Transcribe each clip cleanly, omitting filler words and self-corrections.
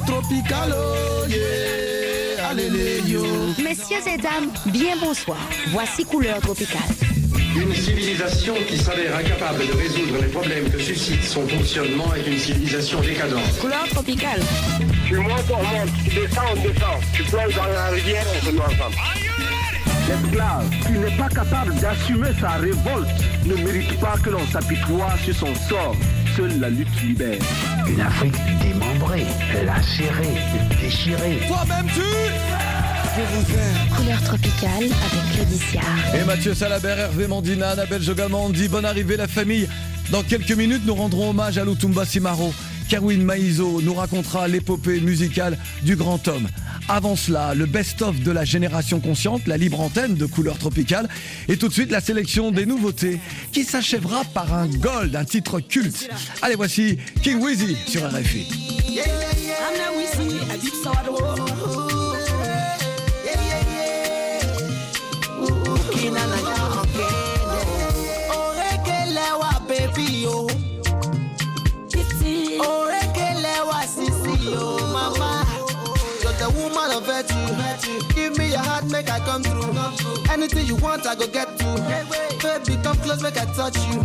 tropical, oh yeah, allez yo. Messieurs et dames, bien bonsoir. Voici Couleur Tropicale. Une civilisation qui s'avère incapable de résoudre les problèmes que suscite son fonctionnement est une civilisation décadente. Couleur Tropicale. Tu montes, on monte, tu descends, on descend. Tu plonges dans la rivière, on se noie ensemble. L'esclave qui n'est pas capable d'assumer sa révolte ne mérite pas que l'on s'apitoie sur son sort. Seule la lutte libère. Une Afrique démembrée, lacérée, déchirée. Toi-même tu Couleur Tropicale avec Claude Siard. Et Mathieu Salabert, Hervé Mandina, Annabelle Jogamandi, bonne arrivée la famille. Dans quelques minutes, nous rendrons hommage à Lutumba Simaro. Kerwin Maïzo nous racontera l'épopée musicale du grand homme. Avant cela, le best-of de la génération consciente, la libre antenne de Couleur Tropicale. Et tout de suite, la sélection des nouveautés qui s'achèvera par un gold, un titre culte. Allez, voici King Weezy sur RFI. Give me your heart, make I come through. Anything you want, I go get to. Baby, come close, make I touch you.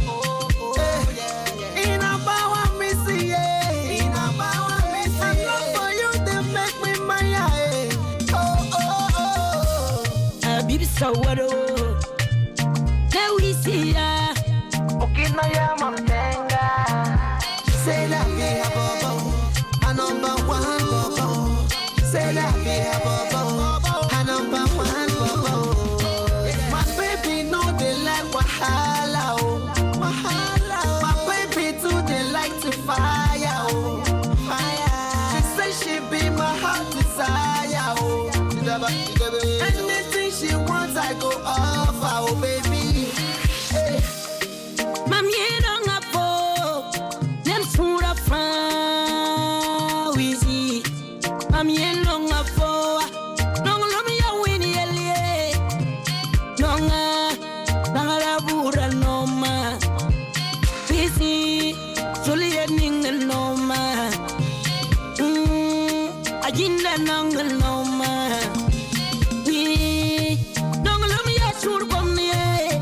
In a power, me see it. In a power, me see it. I love for you, they make me mine. Oh, oh, oh. Baby, so what? Now we see ya. Okay, now you're my tenga. Say that we have a number one. Say that we have a number one. My baby know they like wahala, oh, wahala. My baby too they like to fire, oh, fire. She say she be my heart desire, oh. Anything she wants I go offer, oh baby. Hey. Mami don't have po, nem sura fra, Weezy. Mami don't have po, don't love me a winnie elie, nonga, nanga bura noma, Weezy, Juliet ningle noma, ajinda nanga noma, we, don't love me a sure bomb me.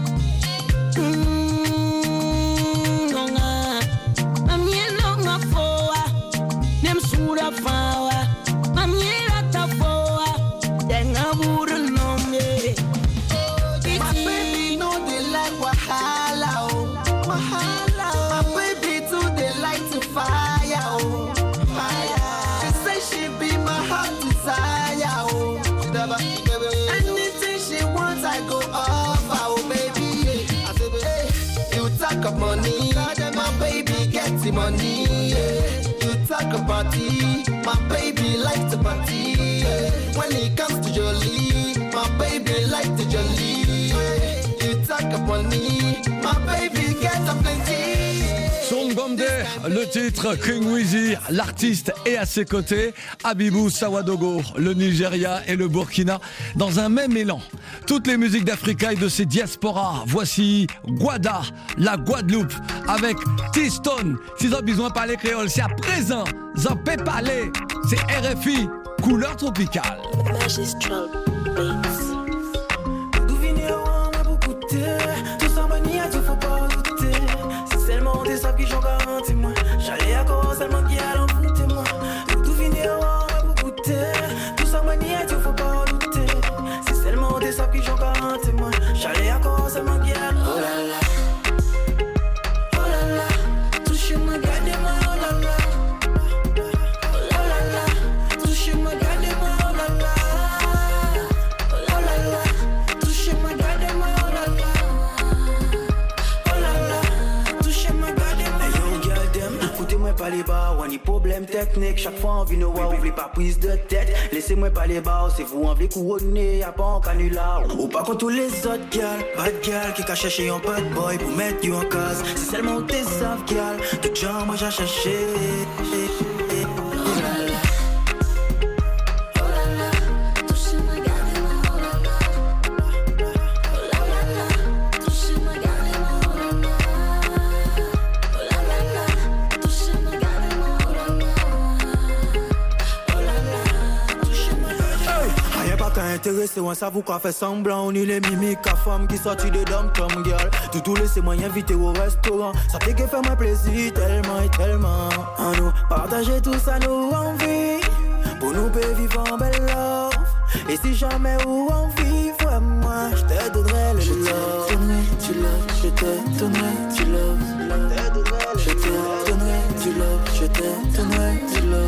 Money, my baby gets the money. You talk about it, my baby likes to party. When it comes to Jolie, my baby likes to Jolie. You talk about me, my baby gets a plenty. Son Gomde, le titre King Weezy, l'artiste est à ses côtés, Abibou Sawadogo, le Nigeria et le Burkina, dans un même élan. Toutes les musiques d'Africa et de ses diasporas. Voici Guada, la Guadeloupe, avec T-Stone. Si vous avez besoin de parler créole, c'est à présent. Vous en pouvez parler. C'est RFI, Couleur Tropicale. Magistral Beats. Faut pas douter. C'est seulement des sables qui j'en garantis moi. J'allais à cause seulement qui allent en foutre moi. Tout finir on va goûter. Tout ça manière tu faut pas douter. C'est seulement des sables qui j'en garantis moi. J'allais à cause seulement qui allent. Oh là là, oh là là, touchez-moi, gardez-moi, oh là là, oh là là, touchez-moi, gardez-moi, oh là là, oh là là, touchez-moi, gardez-moi, oh là là. Foutez-moi pas les bas, on y problème technique. Chaque fois on vient nous voir, oubliez pas prise de tête. Laissez-moi pas les bas, c'est vous en voulez couronner, y'a pas en canular. Ou pas contre tous les autres gals, bad gal qui cachent chercher un bad boy pour mettre you en case. C'est seulement tes saves gal, tout genre moi j'ai cherché. intéressé, on s'avoue qu'on fait semblant. On est les mimiques à femme qui sortent de dom-tom girl. Tout laissez-moi inviter au restaurant. Ça fait que faire moi plaisir tellement et tellement. En nous, partager tout ça nous envie. Pour nous peut vivre en belle love. Et si jamais où on vit, moi je te donnerai le love. Je te donnerai du love. Je te donnerai du love. Je te donnerai du love.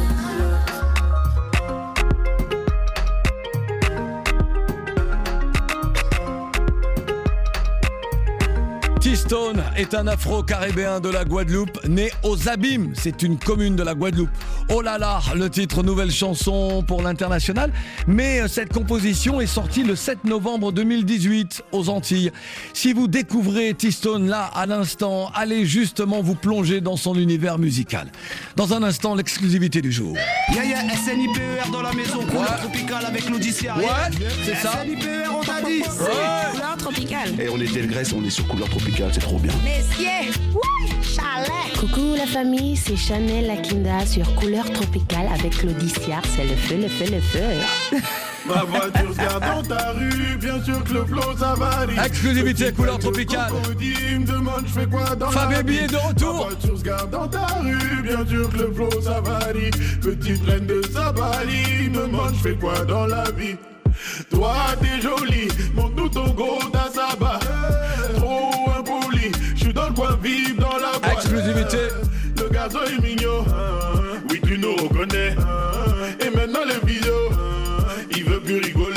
T-Stone est un afro-caribéen de la Guadeloupe, né aux Abîmes. C'est une commune de la Guadeloupe. Oh là là, le titre nouvelle chanson pour l'international. Mais cette composition est sortie le 7 novembre 2018 aux Antilles. Si vous découvrez T-Stone là, à l'instant, allez justement vous plonger dans son univers musical. Dans un instant, l'exclusivité du jour. SNIPER dans la maison, couleur tropicale avec l'Odyssea. Ouais, c'est ça. SNIPER, on t'a dit. Couleur tropicale. Et on était le Grèce, on est sur couleur tropicale, c'est trop bien. Messieurs, oui, chalet. Coucou la famille, c'est Chanel Lakinda sur couleur tropicale avec l'Odyssea. C'est le feu, le feu, le feu. Ma voiture se garde dans ta rue, bien sûr que le flow ça varie. Exclusivité couleur tropicale. Me demande je fais quoi dans Fababy est de retour. Ma voiture se garde dans ta rue, bien sûr que le flow ça varie. Petite reine de Sabali, me demande je fais quoi dans la vie. Toi t'es jolie, montre-nous ton gros ta sabbat. Trop impoli, je suis dans le coin vivre dans la boîte. Exclusivité. Le gazon est mignon, oui tu nous reconnais. Et maintenant les vidéos, il veut plus rigoler.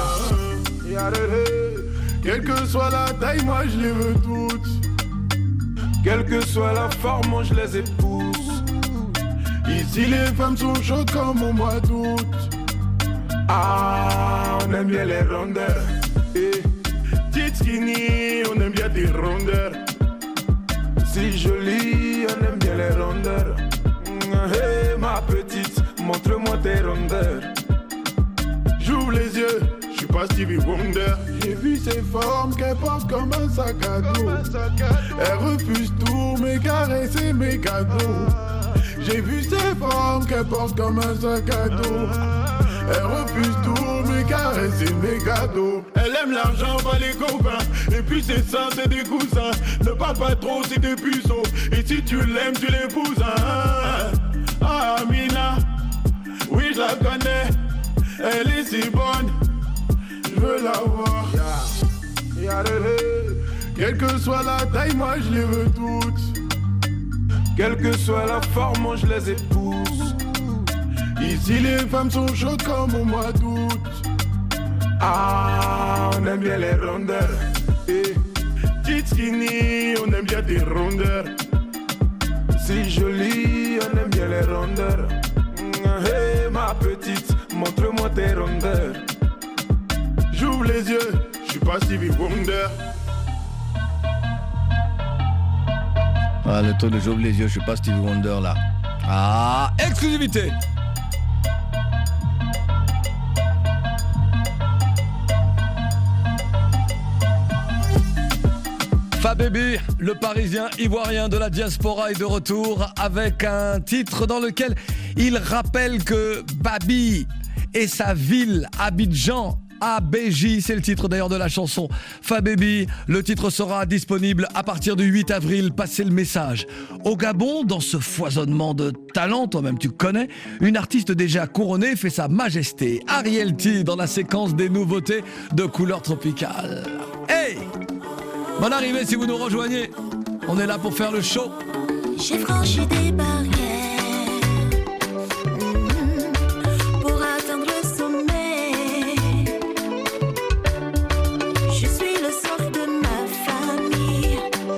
Quelle que soit la taille, moi je les veux toutes. Quelle que soit la forme, moi je les épouse. Ici les femmes sont chaudes comme au mois d'août. Ah, on aime bien les rondeurs. Petite skinny, on aime bien des rondeurs. Si jolie, on aime bien les rondeurs. Hey ma petite, montre-moi tes rondeurs. J'ouvre les yeux, je suis pas Stevie Wonder. J'ai vu ses formes qu'elle porte comme un sac à dos. Elle refuse tout, mes caresses et mes cadeaux. J'ai vu ses formes qu'elle porte comme un sac à dos. Elle refuse tout, mes caresses et mes cadeaux. Elle aime l'argent, pas les copains. Et puis c'est ça, c'est des cousins. Ne parle pas trop, c'est des puceaux. Et si tu l'aimes, tu l'épouses. Ah, Amina, oui je la connais. Elle est si bonne, je veux la voir. Quelle que soit la taille, moi je les veux toutes. Quelle que soit la forme, moi je les épouse. Ici les femmes sont chaudes comme au mois d'août. Ah, on aime bien les rondeurs. Petite skinny, on aime bien des rondeurs. Si jolie, on aime bien les rondeurs. Hey ma petite, montre-moi tes rondeurs. J'ouvre les yeux, je suis pas Stevie Wonder. Ah, le taux de j'ouvre les yeux, je suis pas Stevie Wonder là. Ah, exclusivité. Fababy, le Parisien ivoirien de la diaspora est de retour avec un titre dans lequel il rappelle que Babi et sa ville, Abidjan, ABJ, c'est le titre d'ailleurs de la chanson. Fababy, le titre sera disponible à partir du 8 avril, passez le message. Au Gabon, dans ce foisonnement de talent, toi-même tu connais, une artiste déjà couronnée fait sa majesté. Ariel T dans la séquence des nouveautés de couleur tropicale. Hey! Bonne arrivée si vous nous rejoignez. On est là pour faire le show. J'ai franchi des barrières pour atteindre le sommet. Je suis le socle de ma famille.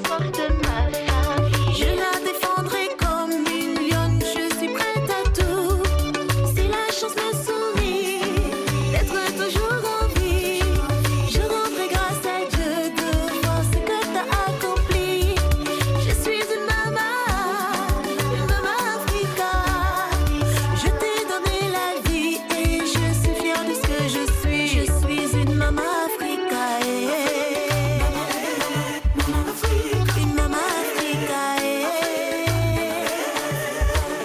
Je la défendrai comme une lionne. Je suis prête à tout. Si la chance me sourit d'être toujours en vie, je rendrai grâce à Dieu de voir ce que t'as accompli. Je suis une maman Africa. Je t'ai donné la vie et je suis fière de ce que je suis. Je suis une maman Africa. Une maman Africa.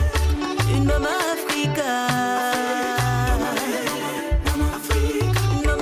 Une maman Africa. Une maman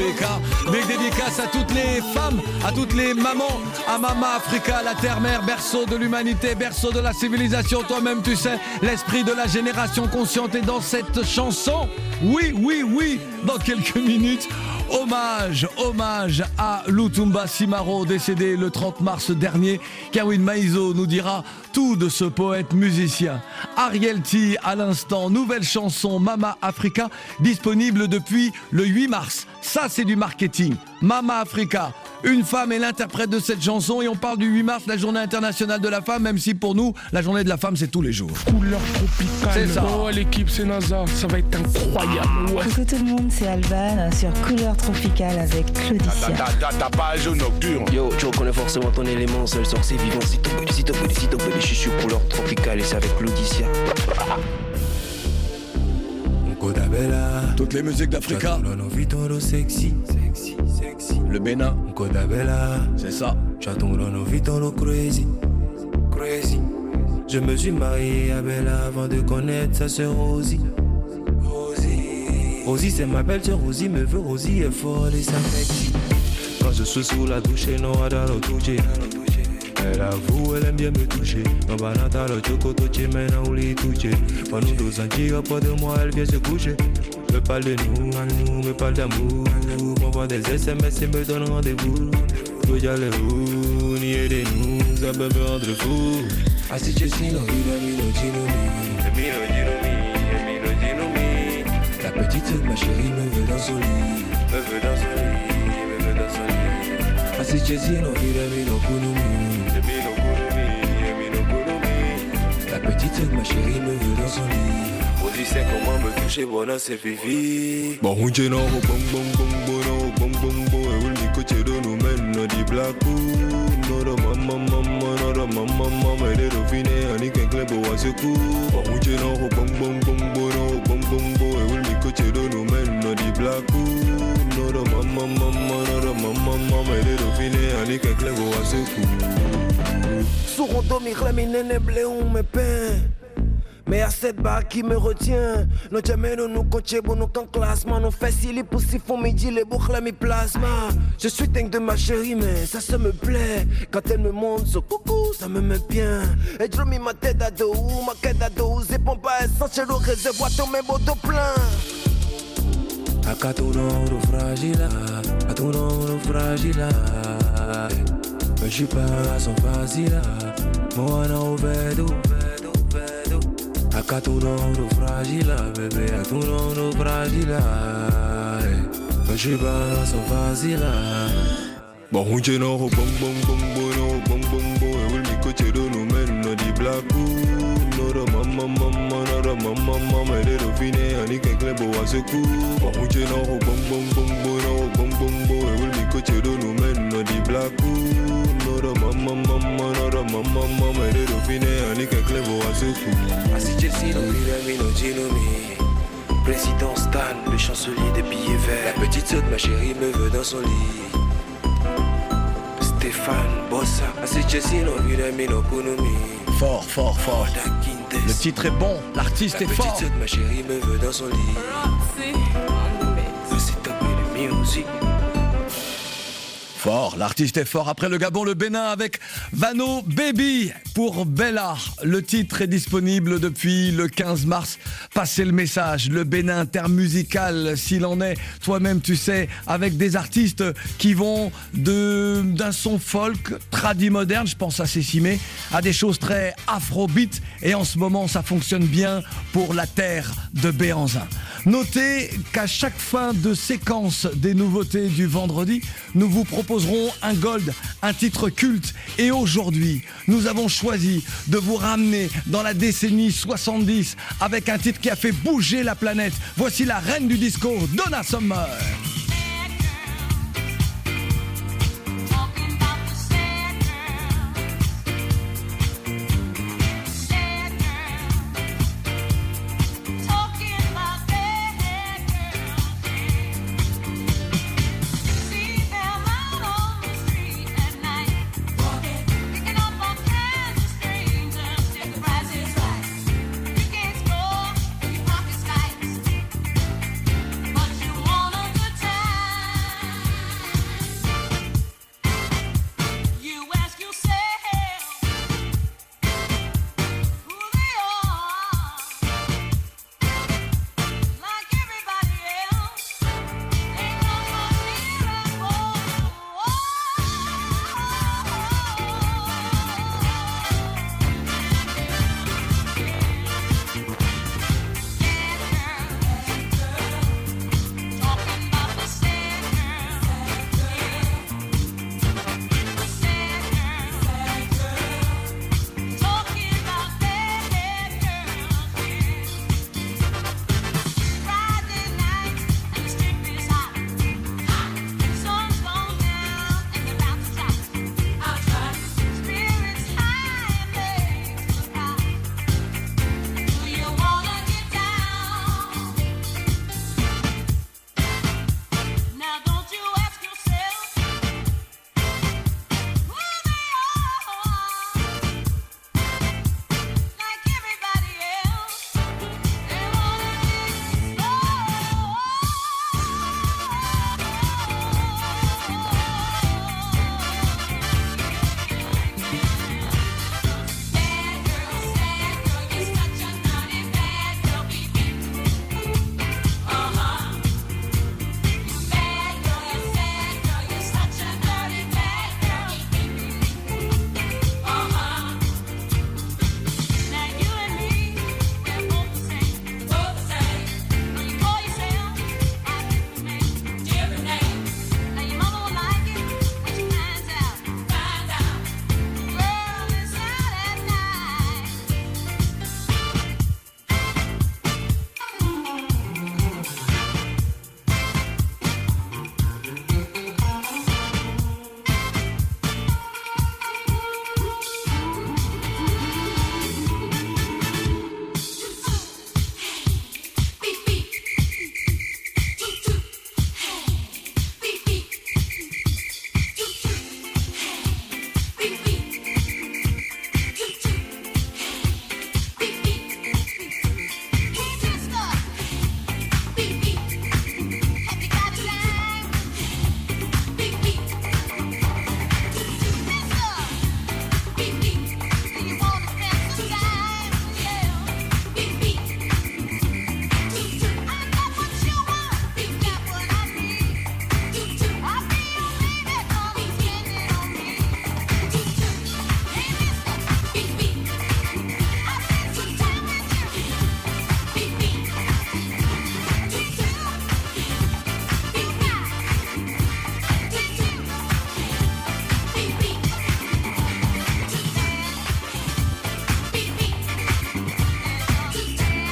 Africa. Big dédicace à toutes les femmes, à toutes les mamans, à Mama Africa, la terre-mère, berceau de l'humanité, berceau de la civilisation. Toi-même, tu sais, l'esprit de la génération consciente est dans cette chanson. Oui, oui, oui, dans quelques minutes. Hommage à Lutumba Simaro, décédé le 30 mars dernier. Kerwin Maïzo nous dira tout de ce poète musicien. Ariel T à l'instant, nouvelle chanson Mama Africa, disponible depuis le 8 mars. Ça, c'est du marketing. Mama Africa. Une femme est l'interprète de cette chanson et on parle du 8 mars, la journée internationale de la femme, même si pour nous, la journée de la femme, c'est tous les jours. Couleur tropicale. C'est ça. Oh, l'équipe, c'est NASA. Ça va être incroyable. Ouais. Coucou tout le monde, c'est Alban sur Couleur tropicale avec Claudicia. Ta page nocturne. Yo, tu reconnais forcément ton élément, seul sorcier vivant. Si t'en peux, je suis sur Couleur tropicale et c'est avec Claudicia. Toutes les musiques d'Africa. Le Bénin. C'est ça. Je me suis marié à Bella avant de connaître sa sœur Rosie. Rosie c'est ma belle sœur, Rosie me veut, Rosie est folle et sexy. Quand je suis sous la douche, non, elle a le toucher. Elle avoue, elle aime bien me toucher. Ma banata, le choco, touché, maintenant où les toucher. Pas nous deux entiers, pas de moi, elle vient se coucher. Me parle de nous, me parle d'amour. M'envoie des SMS et me donne rendez-vous. Faut y aller où, ni aider nous, ça peut me rendre fou. Ah si tu sais, non, la petite, ma chérie, me veut dans son lit. Me veut dans son lit, me veut dans son lit. Ah si tu sais, non, la petite, ma chérie, me veut dans son lit. Aussi c'est comment me toucher, bon, c'est fifi. Bon, on tient non, bong bong bong bong bong bong bong. Et où le côté de nous mène, non, dit black ou non, maman, mais les dauphines, on est qu'un clé pour voir ce coup. Bon, on tient non, bong bong bong bong bong bong bong. Et où le côté de nous mène, non, dit black ou non, maman, mais les dauphines, on est qu'un clé pour voir ce coup. Sourondo, Mireille, Minene, Bléon, mes pains. Mais à cette barre qui me retient, nous jamais nous coacher pour nous qu'en classement. Nous fait si les poussifs font midi, les boucles mi plasma. Je suis dingue de ma chérie, mais ça me plaît. Quand elle me montre ce coucou, ça me met bien. Et je remets ma tête à dos, ma tête à dos. C'est pompe à essence, chez le réservoir, tous mes motos pleins. A caturoro fragile, a turoro fragile. Mais je suis pas à son facile, moi on vedo. A caturoro fragile, bébé, a turoro fragile. Mais je suis pas à son facile. Bon, on tient non, bong bong bong bong bong bong bong. Et où le côté de nous mène, non, dit black ou non, maman, mais les dauphines, on est qu'un clé pour voir ce coup. Bon, on tient non, bong bong bong bong bong bong. Et où le côté de nous mène, non, dit black ou non, maman, mais les dauphines, on est qu'un clé pour voir ce coup. Ah si Chelsea, non, Président Stan, le chancelier des billets verts. La petite sœur de ma chérie me veut dans son lit. Stéphane Bossa, ah si Chelsea, non, Fort. Le titre est bon, l'artiste est fort. La petite sœur de ma chérie me veut dans son lit. C'est top de musique. Fort, l'artiste est fort. Après le Gabon, le Bénin avec Vano Baby pour Bella. Le titre est disponible depuis le 15 mars. Passez le message. Le Bénin intermusical, s'il en est, toi-même tu sais, avec des artistes qui vont d'un son folk, tradi moderne, je pense à Cécimé, à des choses très afrobeat. Et en ce moment, ça fonctionne bien pour la terre de Béhanzin. Notez qu'à chaque fin de séquence des nouveautés du vendredi, nous vous proposerons un gold, un titre culte. Et aujourd'hui, nous avons choisi de vous ramener dans la décennie 70 avec un titre qui a fait bouger la planète. Voici la reine du disco, Donna Summer. But you wanna good time.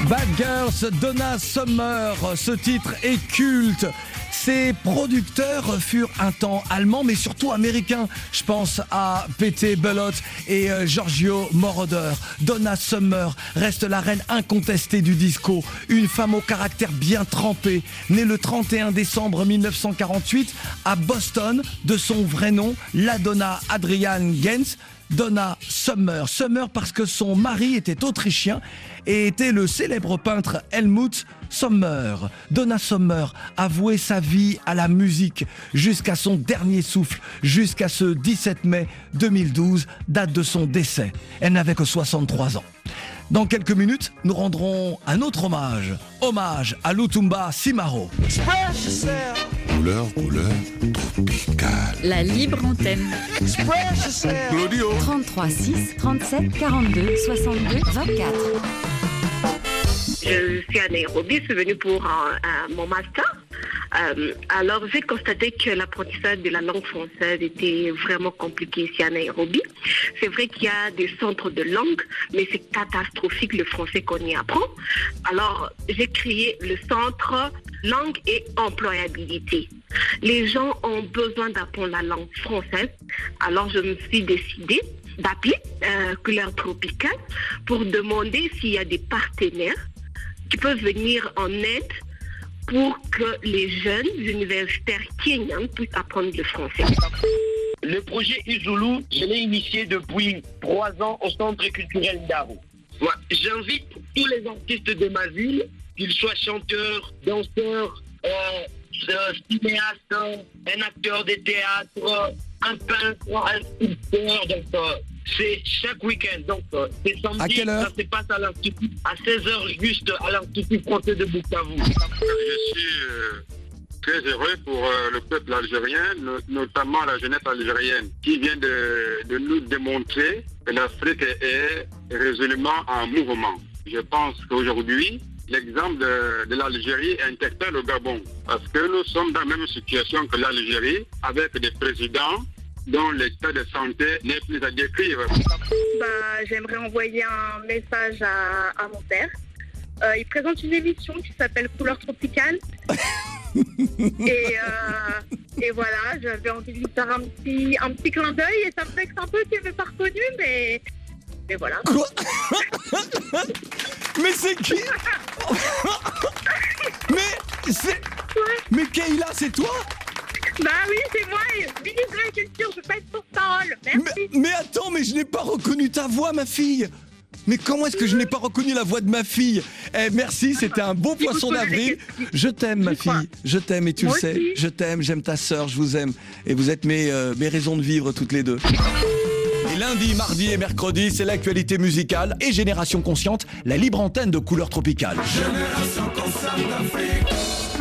Bad Girls, Donna Summer, ce titre est culte. Ses producteurs furent un temps allemands, mais surtout américains. Je pense à P.T. Belot et Giorgio Moroder. Donna Summer reste la reine incontestée du disco. Une femme au caractère bien trempé, née le 31 décembre 1948 à Boston, de son vrai nom, LaDonna Adrienne Gens. Donna Summer. Summer parce que son mari était autrichien et était le célèbre peintre Helmut Sommer. Donna Summer a voué sa vie à la musique jusqu'à son dernier souffle, jusqu'à ce 17 mai 2012, date de son décès. Elle n'avait que 63 ans. Dans quelques minutes, nous rendrons un autre hommage. Hommage à Lutumba Simaro. Couleur tropicale. La libre antenne. Claudio. 33 6 37 42 62 24. Je suis à Nairobi, je suis venue pour mon master. Alors, j'ai constaté que l'apprentissage de la langue française était vraiment compliqué ici à Nairobi. C'est vrai qu'il y a des centres de langue, mais c'est catastrophique le français qu'on y apprend. Alors, j'ai créé le centre langue et employabilité. Les gens ont besoin d'apprendre la langue française. Alors, je me suis décidée d'appeler Couleur Tropicale pour demander s'il y a des partenaires qui peuvent venir en aide pour que les jeunes universitaires kenyans puissent apprendre le français. Le projet Izulu, je l'ai initié depuis 3 ans au Centre culturel Ndaro. Ouais, j'invite tous les artistes de ma ville, qu'ils soient chanteurs, danseurs, cinéastes, un acteur de théâtre, un peintre, un sculpteur, donc c'est chaque week-end, donc c'est samedi. À quelle heure? Ça se passe à l'Institut, à 16h juste à l'Institut français de Bukavu. Je suis très heureux pour le peuple algérien, notamment la jeunesse algérienne, qui vient de nous démontrer que l'Afrique est résolument en mouvement. Je pense qu'aujourd'hui, l'exemple de l'Algérie interpelle le Gabon, parce que nous sommes dans la même situation que l'Algérie, avec des présidents dont l'état de santé n'est plus à décrire. J'aimerais envoyer un message à mon père. Il présente une émission qui s'appelle Couleur Tropicale. et voilà, j'avais envie de lui faire un petit clin d'œil et ça me vexe un peu qu'il ne m'ait pas reconnu, mais voilà. Quoi? Mais c'est qui? Mais Kayla, c'est toi? Bah oui, c'est moi, ministre de la Culture, je peux pas être porte-parole. Merci. Mais attends, mais je n'ai pas reconnu ta voix, ma fille. Mais comment est-ce que je n'ai pas reconnu la voix de ma fille? Merci, c'était un beau poisson d'avril. Je t'aime, ma fille. Je t'aime et tu le sais. Je t'aime, j'aime ta sœur, je vous aime. Et vous êtes mes raisons de vivre toutes les deux. Et lundi, mardi et mercredi, c'est l'actualité musicale et Génération Consciente, la libre antenne de Couleur Tropicale. Génération Consciente d'Afrique.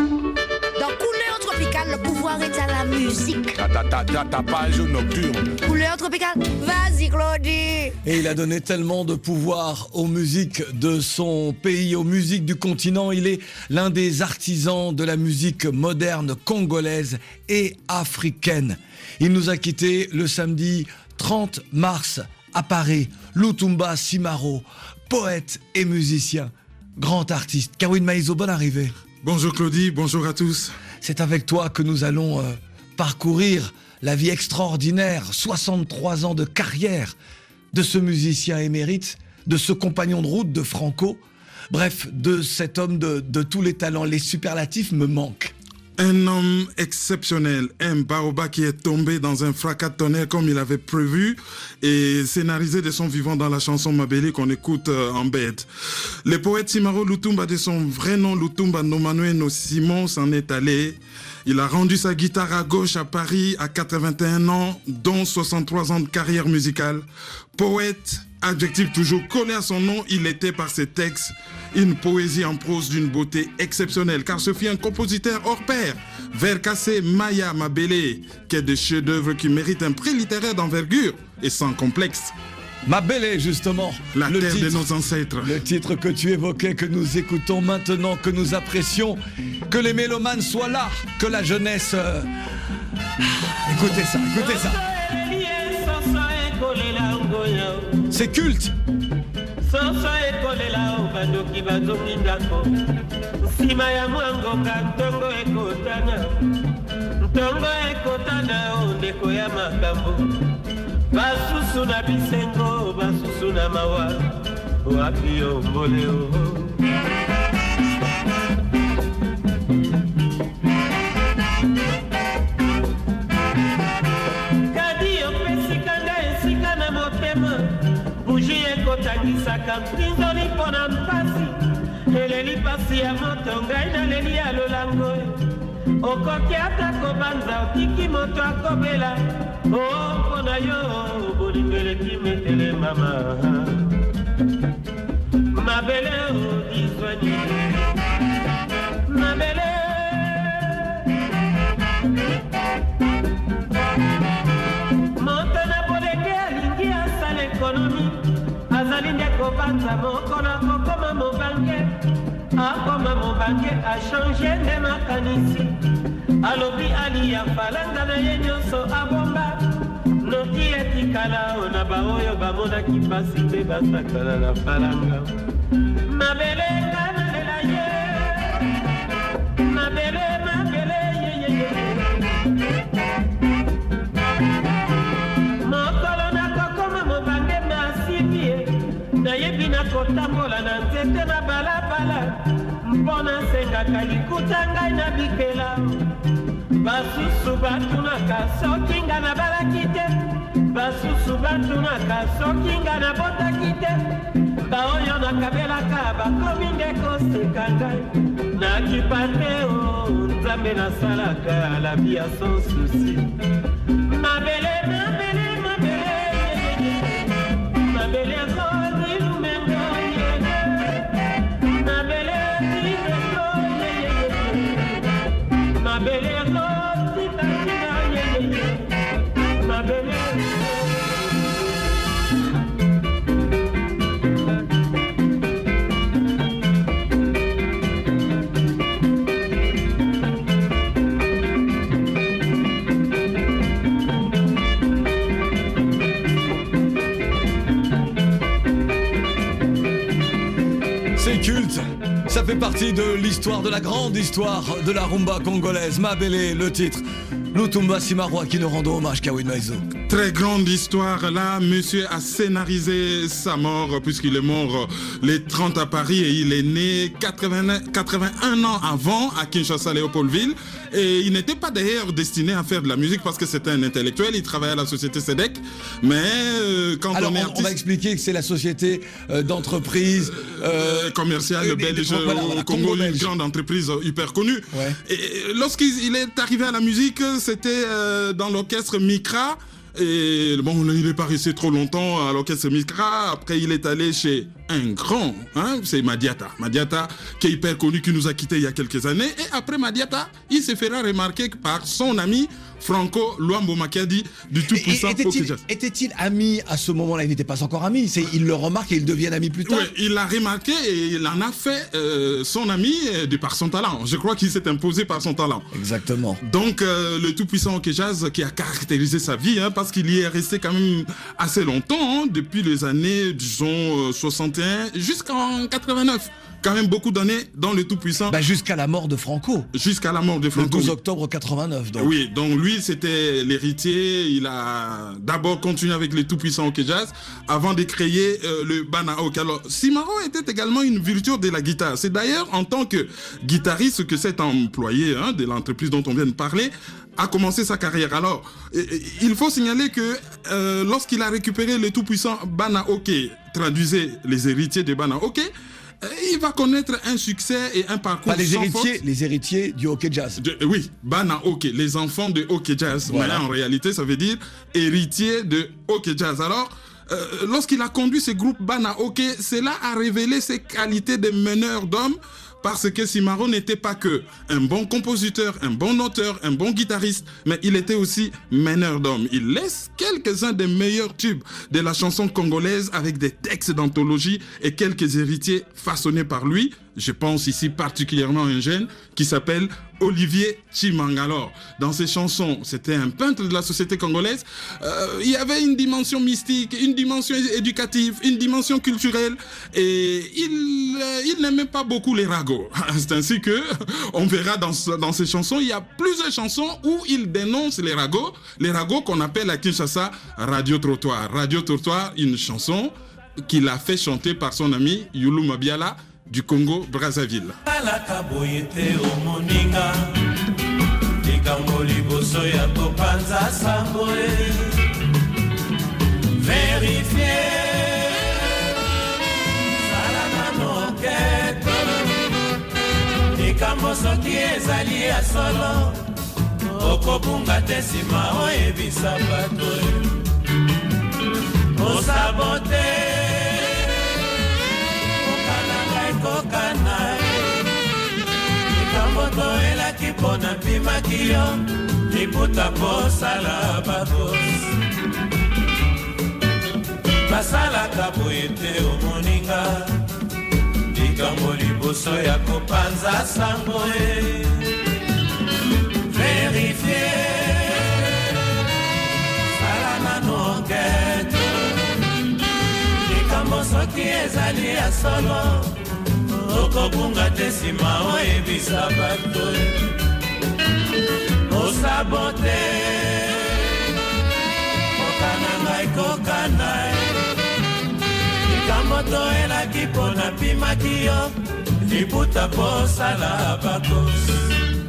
Dans Couleur Tropicale, le pouvoir est à la musique. Ta page nocturne. Couleur Tropicale, vas-y Claudie. Et il a donné tellement de pouvoir aux musiques de son pays, aux musiques du continent. Il est l'un des artisans de la musique moderne congolaise et africaine. Il nous a quittés le samedi 30 mars à Paris. Lutumba Simaro, poète et musicien, grand artiste. Kawin Maizo, bonne arrivée. Bonjour Claudie, bonjour à tous. C'est avec toi que nous allons parcourir la vie extraordinaire, 63 ans de carrière de ce musicien émérite, de ce compagnon de route de Franco, bref, de cet homme de tous les talents. Les superlatifs me manquent. Un homme exceptionnel, un baobab qui est tombé dans un fracas de tonnerre comme il avait prévu et scénarisé de son vivant dans la chanson Mabele qu'on écoute en bête. Le poète Simaro Lutumba, de son vrai nom Lutumba Nomanueno Simon, s'en est allé. Il a rendu sa guitare à gauche à Paris à 81 ans, dont 63 ans de carrière musicale. Poète, adjectif toujours collé à son nom, il était par ses textes une poésie en prose d'une beauté exceptionnelle, car ce fut un compositeur hors pair. Vers cassé, Maya Mabele, qui est des chefs-d'œuvre qui méritent un prix littéraire d'envergure et sans complexe. Mabele, justement. La terre de nos ancêtres. Le titre que tu évoquais, que nous écoutons maintenant, que nous apprécions, que les mélomanes soient là, que la jeunesse... Écoutez ça, écoutez ça. C'est culte. bandoki bazongi ndako nsima ya mwangonga ntongo ekotana ondeko ya makambo basusu na bisengo basusu na mawa wapi ombole o kotangisaka mpinzoli mpona mpasi eleli pasi ya moto ngai naleli ya lolango okoki ata kobanza otiki moto akobela o mpona yo bolingo eleki metele mama mabele odizwani mabele moto na bolenge alingi asala ekonomi azali nde kobanza mokolo akokoma mobange akoma mobange achange nde makanisi alobi aliya falanga na ye nyonso abomba noki etikala o na baoyo bamonaki mpasi mpe basakana na falanga mabele nga nalela ye mabele yeyeye mokolo nakokoma mobange masibie nayebi nakotambola na nzete na balabala mpo nasengaka likuta ngai na bikela basusu batunaka soki nga nabalaki te basusu batunaka soki nga nabotaki te baoyo nakabelaka bakomi nde koseka ngai nakipa te o nzambe nasalaka la vie sans souci mabele mabele mabele mabele rose lumengo mabele lumengo mabele rose mabele C'est culte, ça fait partie de l'histoire, de la grande histoire de la rumba congolaise. Mabele, le titre. Lutumba Simaroa qui nous rendons hommage, Kawin Maizo. Très grande histoire. Là, monsieur a scénarisé sa mort puisqu'il est mort les 30 à Paris et il est né 81 ans avant à Kinshasa, Léopoldville. Et il n'était pas d'ailleurs destiné à faire de la musique parce que c'était un intellectuel. Il travaillait à la société SEDEC. Mais quand alors, on est artiste... on va expliquer que c'est la société d'entreprise commerciale belge au Congo, une grande entreprise hyper connue. Ouais. Et lorsqu'il est arrivé à la musique, c'était dans l'orchestre Mikra. Et bon, il n'est pas resté trop longtemps à l'orchestre Mikra. Après, il est allé chez un grand, hein, c'est Madiata. Madiata, qui est hyper connu, qui nous a quittés il y a quelques années. Et après Madiata, il se fera remarquer par son ami Franco Luambo Makadi du tout-puissant Okidja. Était-il ami à ce moment-là? Il n'était pas encore ami. Il le remarque et ils deviennent amis plus tard. Oui, il l'a remarqué et il en a fait son ami de par son talent. Je crois qu'il s'est imposé par son talent. Exactement. Donc, le tout-puissant Okejaz qui a caractérisé sa vie, hein, parce qu'il y est resté quand même assez longtemps, hein, depuis les années, disons, 61 jusqu'en 89. Quand même beaucoup d'années dans le tout-puissant. Bah jusqu'à la mort de Franco. Jusqu'à la mort de Franco. Le 12 octobre 89. Donc. Oui, donc lui c'était l'héritier. Il a d'abord continué avec le tout-puissant Okejaz avant de créer le Banaok. Alors Simaro était également une virtuose de la guitare. C'est d'ailleurs en tant que guitariste que cet employé, hein, de l'entreprise dont on vient de parler a commencé sa carrière. Alors, il faut signaler que lorsqu'il a récupéré le tout-puissant Banaok, traduisait les héritiers de Banaok, il va connaître un succès et un parcours sans faute. Les héritiers du hockey jazz. Oui, Banaok, les enfants de hockey jazz. Voilà. Mais en réalité, ça veut dire héritier de hockey jazz. Alors, lorsqu'il a conduit ce groupe Banaok, cela a révélé ses qualités de meneur d'hommes. Parce que Simaro n'était pas que un bon compositeur, un bon auteur, un bon guitariste, mais il était aussi meneur d'hommes. Il laisse quelques-uns des meilleurs tubes de la chanson congolaise avec des textes d'anthologie et quelques héritiers façonnés par lui. Je pense ici particulièrement à un jeune qui s'appelle Olivier Chimanga. Alors, dans ses chansons, c'était un peintre de la société congolaise. Il y avait une dimension mystique, une dimension éducative, une dimension culturelle, et il n'aimait pas beaucoup les ragots. C'est ainsi que on verra dans ses chansons, il y a plusieurs chansons où il dénonce les ragots qu'on appelle à Kinshasa Radio Trottoir. Radio Trottoir, une chanson qu'il a fait chanter par son ami Youlou Mabiala du Congo Brazzaville. Soki ezali ya solo okobunga te nsima oyebisa bato osabote okananga ekokana likambo toyelaki mpo na mpimaki yo liputa posala babosi basalaka boye te omoninga likambo liboso ya kopanza sango verifie sala nano enquête likambo soki ezali ya solo okobunga te nsima oyebisa bato osabote okananga ekokana likambo elaki mpo na mpimaki yo liputa posala bakosi.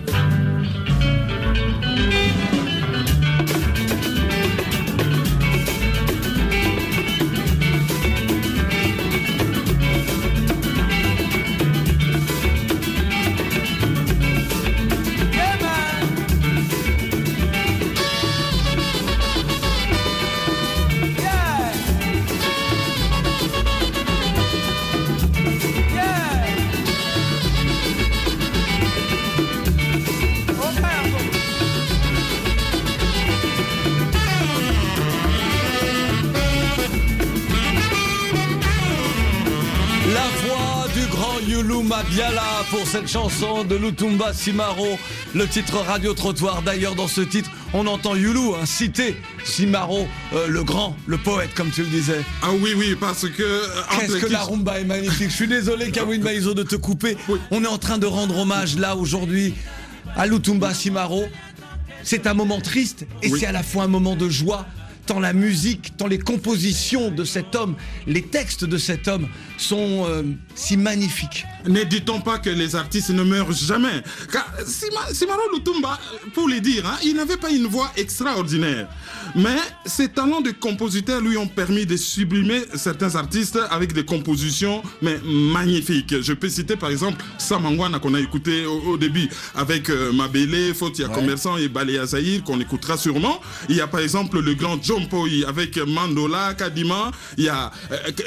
Youlou Mabiala pour cette chanson de Lutumba Simaro, le titre Radio Trottoir. D'ailleurs, dans ce titre, on entend Youlou citer Simaro, le grand, le poète, comme tu le disais. Ah oui, parce que... Qu'est-ce que la rumba est magnifique. Je suis désolé, Kawin Maïzo, de te couper. Oui. On est en train de rendre hommage, là, aujourd'hui, à Lutumba Simaro. C'est un moment triste et c'est à la fois un moment de joie. Tant la musique, tant les compositions de cet homme, les textes de cet homme sont si magnifiques. Ne dit-on pas que les artistes ne meurent jamais? Car Simaro Lutumba, pour le dire, il n'avait pas une voix extraordinaire. Mais ses talents de compositeur lui ont permis de sublimer certains artistes avec des compositions magnifiques. Je peux citer par exemple Samangwana qu'on a écouté au début avec Mabele, Fotia Commerçant et Balea Zahir qu'on écoutera sûrement. Il y a par exemple le grand John Poi avec Mandola, Kadima. Il y a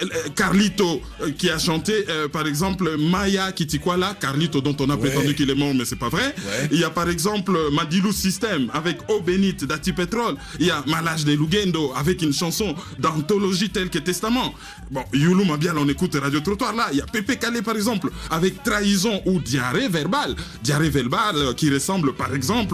Carlito qui a chanté par exemple Maya Kitikwala, Carlito dont on a prétendu qu'il est mort mais c'est pas vrai. Il y a par exemple Madilou System avec O Benit d'Ati Petrol. Il y a Malage de Lugendo avec une chanson d'anthologie telle que Testament. Bon, Youlou Mabiala, on écoute Radio Trottoir là. Il y a Pépé Calé par exemple avec Trahison ou Diarrhée Verbale. Diarrhée Verbale qui ressemble par exemple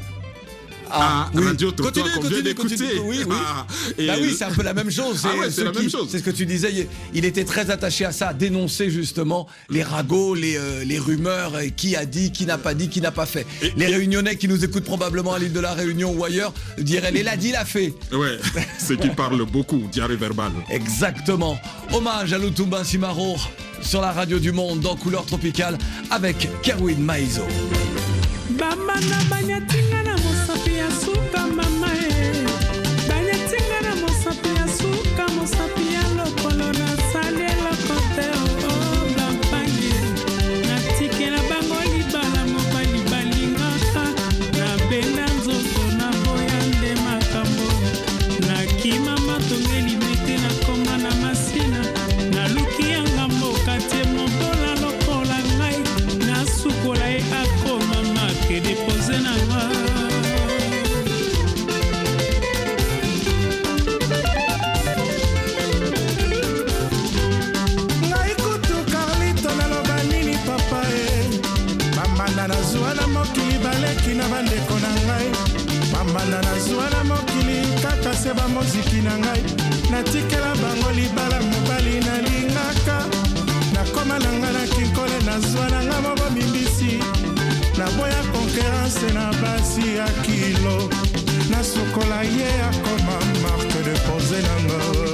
à Radio Trottoir qu'on vient d'écouter. Oui, c'est un peu la même chose. C'est la même chose. C'est ce que tu disais. Il était très attaché à ça, à dénoncer justement les ragots, les rumeurs, qui a dit, qui n'a pas dit, qui n'a pas fait. Les Réunionnais qui nous écoutent probablement à l'île de la Réunion ou ailleurs diraient « l'a dit, l'a fait ». Ouais, c'est qui parle beaucoup, Diarrhée Verbale. Exactement. Hommage à Lutumba Simaro sur la radio du monde dans Couleur Tropicale avec Kerwin Maïzo. Bamana banyatinga na mosapi ya suka mama banyatinga na mosapi ya suka mosapi ya lokolo na sale lokote o bampangi na tike na bango libala mobali balingaka na benda nzoto na boyande makambo na kima matongeli mete na koma na masina na luki ya ngambo kate mobola lokola ngai na sukola e akoma que déposer na na bandeko na ngai bambanda nazwa na mokili kaka se bamoziki na ngai natikela bango libala mobali nalingaka nakoma na ngai na kinkole nazwa na ngai mobo mimbisi naboya konkurence na basi ya kilo nasukola ye akoma marque de pose na ngai.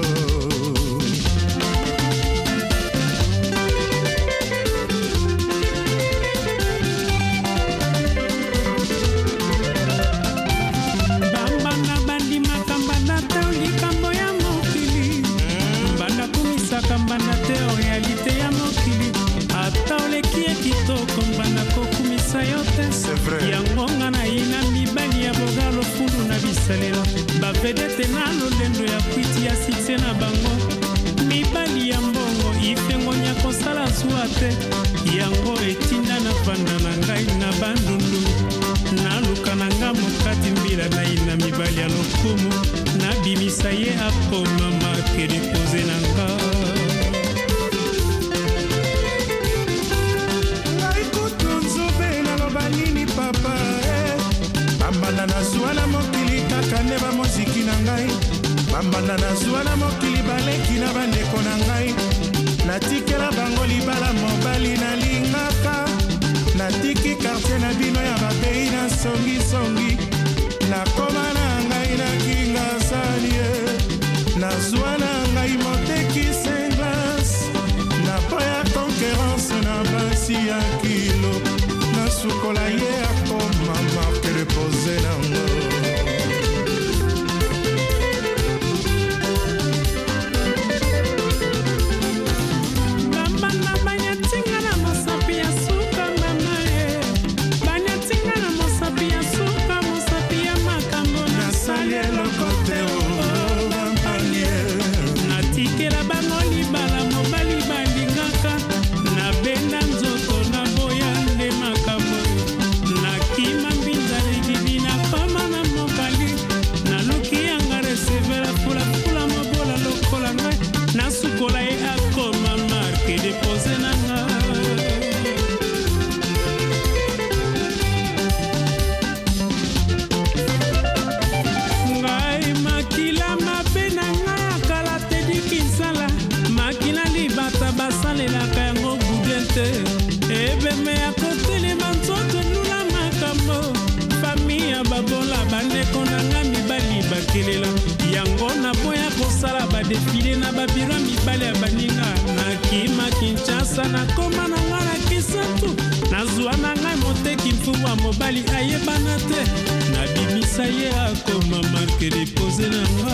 Kambana te o realite ya mokili ata oleki ya kitoko mbanda kokumisa yo te yango nga na ina mibali ya bogalo fundu na bisalela bavedete na lolendo ya kwiti ya sukse na bango mibali ya mbongo ifengonya kosala zuwa te yango etinda na vanda na ngai na bandundu naluka na nga mokati mbila na ina mibali ya lokumu nabimisa ye akoma makede poze na nga. Bambanda nazwa na mokili kaka nde bamoziki na ngai bambanda nazwa na mokili baleki na bandeko na ngai natikela bango libala mobali nalingaka natiki kartier na bino ya babei na songisongi nakoma na ngai na kingasanie nazwa na ngai moteki senglas napoya konkurence na basi ya kilo nasukola ye akoma marque de pose nango. Bambana banyatinga na mosapi ya suka mama e banyatinga na mosapi ya suka mosapi ya makambo nasali elokote o bampanie natikela bango libala mobali balingaka nabenda nzoto na boya nde makambo nakima mbinza likidi na pama na mokali naluki yanga resevera pula mobola lokola ngai nasukola ye akoma marque depose na ngai. Ngai makila mabe na ngai akala tedikinsala makila libata basalelaka yango budente ebeme ya kotelema nzoto lula makambo fami ya babola bandeko na nga mibali bakelela yango naboya kosala badefile na babiro mibali ya baninga nakima kinshasa nakoma na nga na kisatu nazwa na ngai moteki mfumu wa mobali ayebana te nabimisa ye akoma marque depose na nga.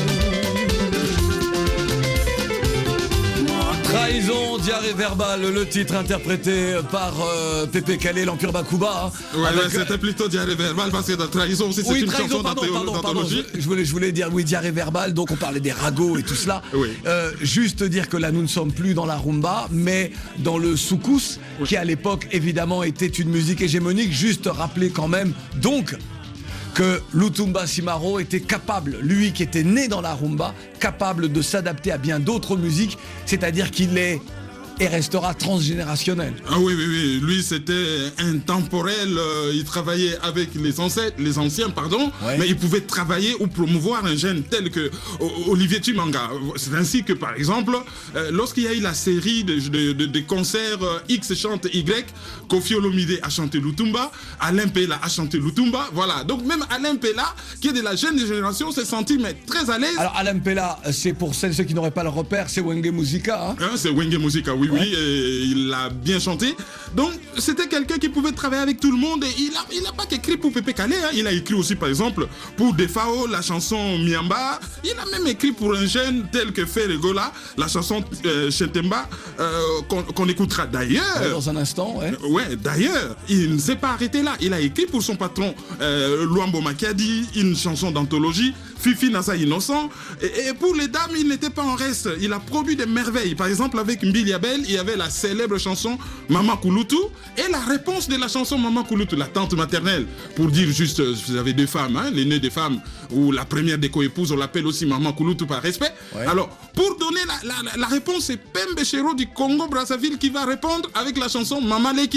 Trahison, diarrhée verbale, le titre interprété par Pépé Calais, l'Empire Bakuba. Ouais, c'était plutôt diarrhée verbale parce que la trahison aussi, c'est une chanson d'anthologie. Je voulais dire, oui, diarrhée verbale, donc on parlait des ragots et tout cela. Oui. Juste dire que là, nous ne sommes plus dans la rumba, mais dans le soukous, qui à l'époque, évidemment, était une musique hégémonique. Juste rappeler quand même, donc, que Lutumba Simaro était capable, lui qui était né dans la rumba, capable de s'adapter à bien d'autres musiques, c'est-à-dire qu'il est et restera transgénérationnel. Ah oui, lui c'était intemporel, il travaillait avec les anciens, mais il pouvait travailler ou promouvoir un gène tel que Olivier Tumanga. C'est ainsi que par exemple, lorsqu'il y a eu la série de concerts X chante Y, Kofi Olomide a chanté Lutumba, Alain Pella a chanté Lutumba, voilà. Donc même Alain Pella, qui est de la jeune génération, s'est senti mais très à l'aise. Alors Alain Pella, c'est pour ceux qui n'auraient pas le repère, c'est Wenge Musica. Hein c'est Wenge Musica, oui. Oui, et il a bien chanté. Donc, c'était quelqu'un qui pouvait travailler avec tout le monde. Et il n'a pas qu'écrit pour Pépé Calais. Hein. Il a écrit aussi, par exemple, pour Defao, la chanson Miamba. Il a même écrit pour un jeune tel que Ferregola, la chanson Chetemba, qu'on écoutera d'ailleurs. Dans un instant, ouais, d'ailleurs, il ne s'est pas arrêté là. Il a écrit pour son patron, Luambo Makadi, une chanson d'anthologie, Fifi Nasa Innocent. Et pour les dames, il n'était pas en reste. Il a produit des merveilles. Par exemple, avec Mbili Abel, il y avait la célèbre chanson Maman Kouloutou et la réponse de la chanson Maman Kouloutou, la tante maternelle. Pour dire juste, vous avez deux femmes, hein, l'aînée des femmes, ou la première des co-épouses, on l'appelle aussi Maman Kouloutou par respect. Ouais. Alors, pour donner la réponse, c'est Pembe Chero du Congo-Brazzaville qui va répondre avec la chanson Maman Leki.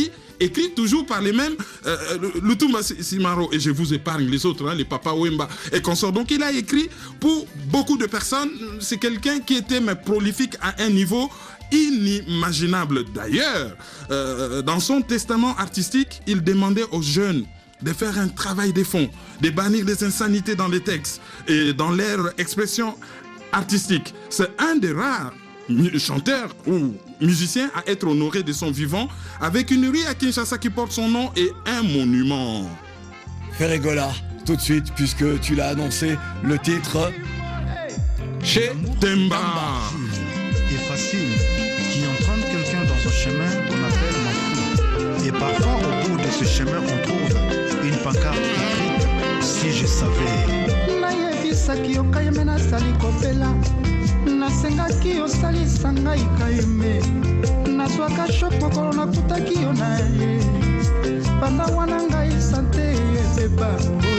écrit toujours par les mêmes Lutumba Simaro, et je vous épargne les autres, hein, les Papa Wemba et consorts. Donc il a écrit pour beaucoup de personnes. C'est quelqu'un qui était prolifique à un niveau inimaginable. D'ailleurs, dans son testament artistique, il demandait aux jeunes de faire un travail de fond, de bannir les insanités dans les textes et dans leur expression artistique. C'est un des rares chanteurs ou musiciens à être honoré de son vivant, avec une rue à Kinshasa qui porte son nom et un monument. Ferregola, tout de suite, puisque tu l'as annoncé, le titre Chez Temba. Et facile, qui emprunte quelqu'un dans son chemin qu'on appelle Mafou. Et parfois au bout de ce chemin on trouve une pancarte écrite Si je savais. Nayebisaki okayeme nasali kopela nasengaki osalisa ngai kayeme nazwaka shok mokolo nakutaki yo na ye banda wana ngai sante ebeba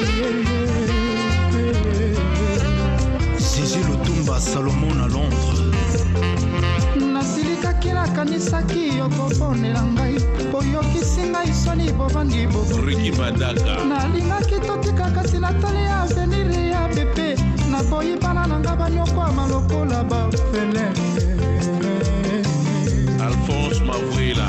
Zizi Lutumba Salomon à Londres. nasilikaki nakanisaki okobonela ngai oyokisi ngai soni bovandi Badaka. nalingaki totika kasi natali ya avenir ya bebe naboyi bana na nga banyokwama lokola bafele Alphonse Mavrila.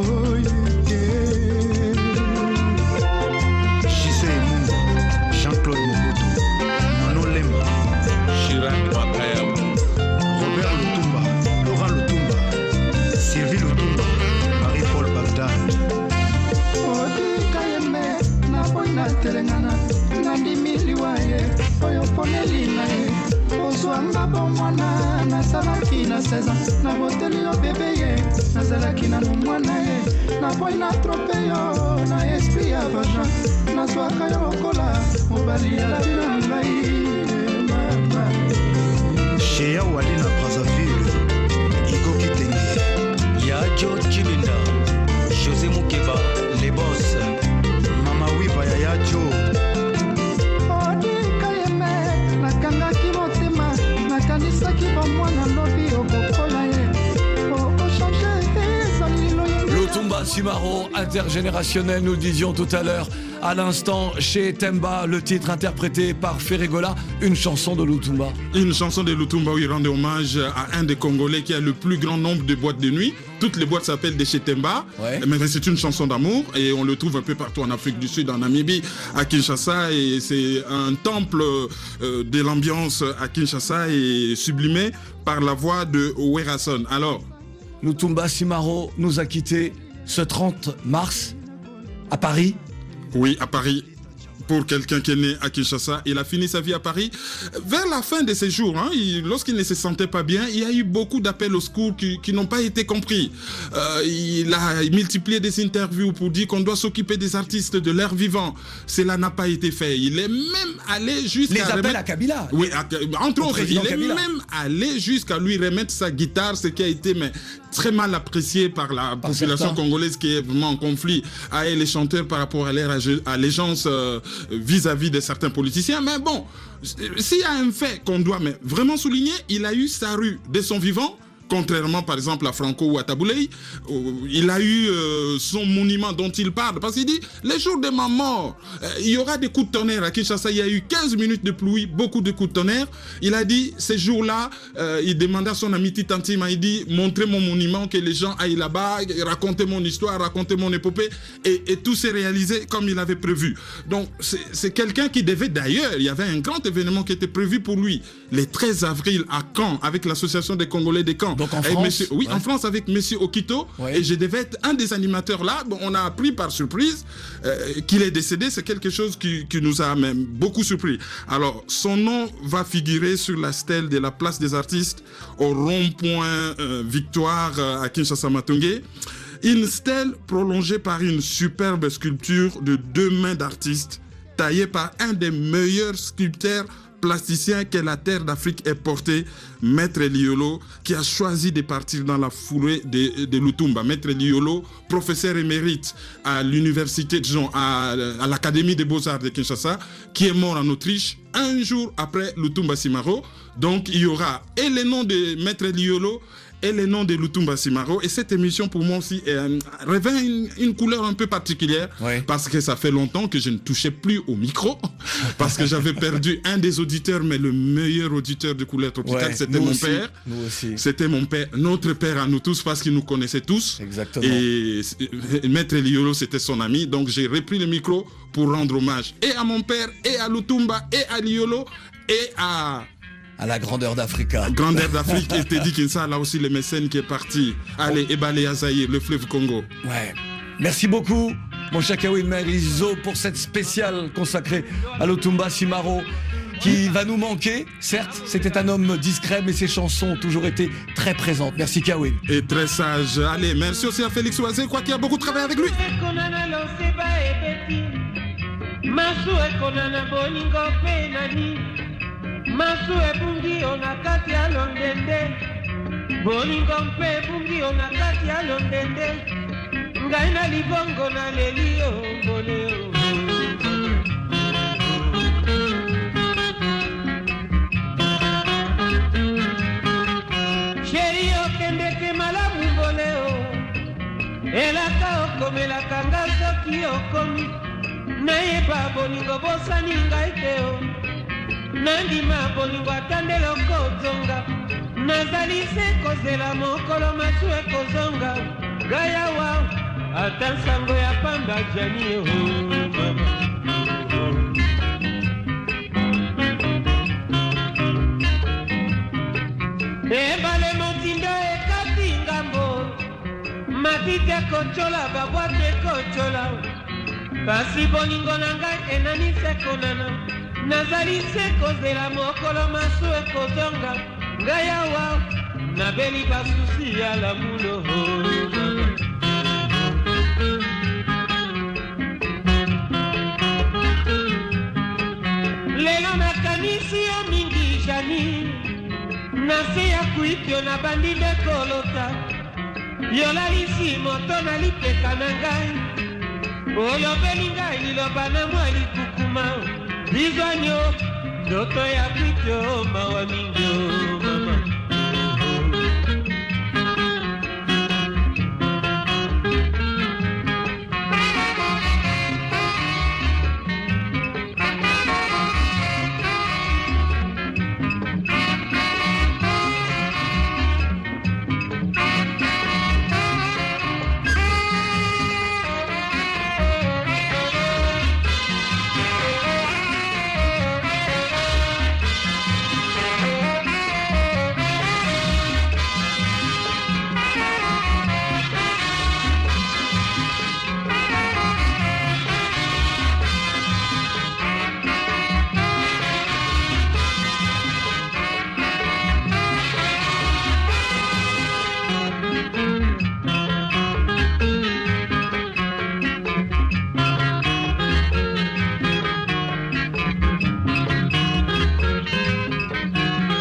Gisèle Mungu, Jean-Claude Mobutu, Mano Lemba, Chirac Bakayam. Robert Lutumba, Laurent Lutumba, Sylvie Lutumba, Marie-Paul Bagdad. odikayembe naboyi natelengana nandimiliwa ye oyo poneli na ye ozwanga bomwana nazalaki na 16 ans naboteli yo bebe ye nazalaki nano mwana ye naboyi natrope yo na esprit ya vajan nazwaka yo lokola mobali ya bina ngai Shea Wali na Brazzaville, Igo Kitenge, Yajo Chilinda, José Mukeba, les boss, Mama Wiba ya Yajo. odikayembe nakangaki motema nakanisaki bamwana lobi okokola ye okochange ezali loyenge Lutumba Simaro, intergénérationnel, nous le disions tout à l'heure. À l'instant, chez Temba, le titre interprété par Ferregola, une chanson de Lutumba. Une chanson de Lutumba où il rendait hommage à un des Congolais qui a le plus grand nombre de boîtes de nuit. Toutes les boîtes s'appellent des chez Temba. Ouais. Mais c'est une chanson d'amour et on le trouve un peu partout en Afrique du Sud, en Namibie, à Kinshasa. Et c'est un temple de l'ambiance à Kinshasa et sublimé par la voix de Werason. Alors, Lutumba Simaro nous a quittés ce 30 mars à Paris. oui, à Paris. Pour quelqu'un qui est né à Kinshasa, il a fini sa vie à Paris. Vers la fin de ses jours, hein, lorsqu'il ne se sentait pas bien, il y a eu beaucoup d'appels au secours qui n'ont pas été compris. Il a multiplié des interviews pour dire qu'on doit s'occuper des artistes de l'air vivant. Cela n'a pas été fait. Il est même allé jusqu'à... Les appels à Kabila. Oui, entre autres, il est Kabila. même allé jusqu'à lui remettre sa guitare, ce qui a été très mal apprécié par la population certains. congolaise qui est vraiment en conflit avec les chanteurs par rapport à leur allégeance vis-à-vis de certains politiciens. Mais bon, s'il y a un fait qu'on doit vraiment souligner, il a eu sa rue de son vivant. Contrairement par exemple à Franco ou à Taboulei, il a eu son monument dont il parle. Parce qu'il dit, les jours de ma mort, il y aura des coups de tonnerre. À Kinshasa, il y a eu 15 minutes de pluie, beaucoup de coups de tonnerre. Il a dit, ces jours-là, il demandait à son ami Titantima, il dit, montrez mon monument, que les gens aillent là-bas, raconter mon histoire, raconter mon épopée. Et tout s'est réalisé comme il avait prévu. Donc c'est quelqu'un qui devait d'ailleurs, il y avait un grand événement qui était prévu pour lui. Le 13 avril à Caen, avec l'association des Congolais de Caen. Donc en France, oui, en France avec Monsieur Okito. Ouais. Et je devais être un des animateurs là. Bon, on a appris par surprise qu'il est décédé. C'est quelque chose qui nous a même beaucoup surpris. Alors, son nom va figurer sur la stèle de la place des artistes au rond-point Victoire à Kinshasa-Matungé. Une stèle prolongée par une superbe sculpture de 2 mains d'artistes taillée par un des meilleurs sculpteurs plasticien que la terre d'Afrique ait porté, Maître Liolo, qui a choisi de partir dans la foulée de Lutumba. Maître Liolo, professeur émérite à l'université, disons, à l'Académie des Beaux-Arts de Kinshasa, qui est mort en Autriche un jour après Lutumba Simaro. Donc il y aura et le nom de Maître Liolo et les noms de Lutumba Simaro. Et cette émission, pour moi aussi, revêt une couleur un peu particulière, parce que ça fait longtemps que je ne touchais plus au micro, parce que j'avais perdu un des auditeurs, mais le meilleur auditeur de Couleur Tropicale, c'était mon père. Nous aussi. C'était mon père, notre père à nous tous, parce qu'il nous connaissait tous. Exactement. Et Maître Liolo, c'était son ami, donc j'ai repris le micro pour rendre hommage et à mon père, et à Lutumba, et à Liolo, et à la grandeur d'Africa. Grandeur d'Afrique, et Teddy Kinsa, là aussi le mécène qui est parti. Allez, Ebalé Azaïr, le fleuve Congo. Ouais. Merci beaucoup, mon cher Kawin Maizo, pour cette spéciale consacrée à Lutumba Simaro, qui va nous manquer. Certes, c'était un homme discret, mais ses chansons ont toujours été très présentes. Merci Kawin. Et très sage. Allez, merci aussi à Félix Oisé, quoi qu'il y a beaucoup travaillé avec lui. Masu ebungi onakati ya londende bolingo mpe ebungi onakati ya londende ngai na libongo na leli o mbole sheri okendeke malamu mbole o elaka okomelaka nga soki okomi nayeba bolingo bosani ngai te o nandima bolingo atande loko ozonga nazali se kozela mokolo masu ekozonga ngai awa ata nsango ya pamba jani o mama ebale motindo ekati ngambo matiti ekocola babwate ekocola kasi bolingo na ngai enanisi ekonana nazali se kozela mokolo masu ekozonga ngai awa nabeli basusi ya lamulo lelo nakanisi yo mingi jani na se ya kuikio na bandi nde kolota yolalisi moto na lipeka na ngai oyobeli ngai liloba na mwa likukuma bizwanyo ndoto ya kuikio mawa mingi mama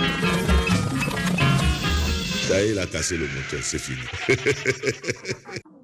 Il a cassé le moteur, c'est fini.